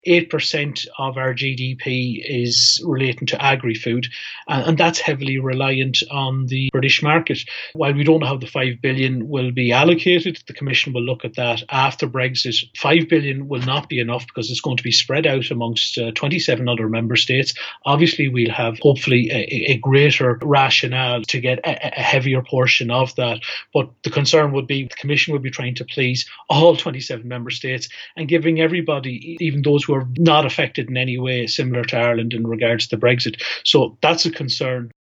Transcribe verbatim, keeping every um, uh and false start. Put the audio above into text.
eight percent of our G D P is relating to agri-food, and, and that's heavily reliant on the British market. While we don't know how the five billion will be allocated, the Commission will look at that after Brexit. five billion will not be enough because it's going to be spread out amongst uh, twenty-seven other member states. Obviously, we'll have hopefully a, a greater rationale to get a, a heavier portion of that. But the concern would be the Commission would be trying to please all twenty-seven member states and giving everybody, even those who are not affected in any way, similar to Ireland in regards to Brexit. So that's a concern.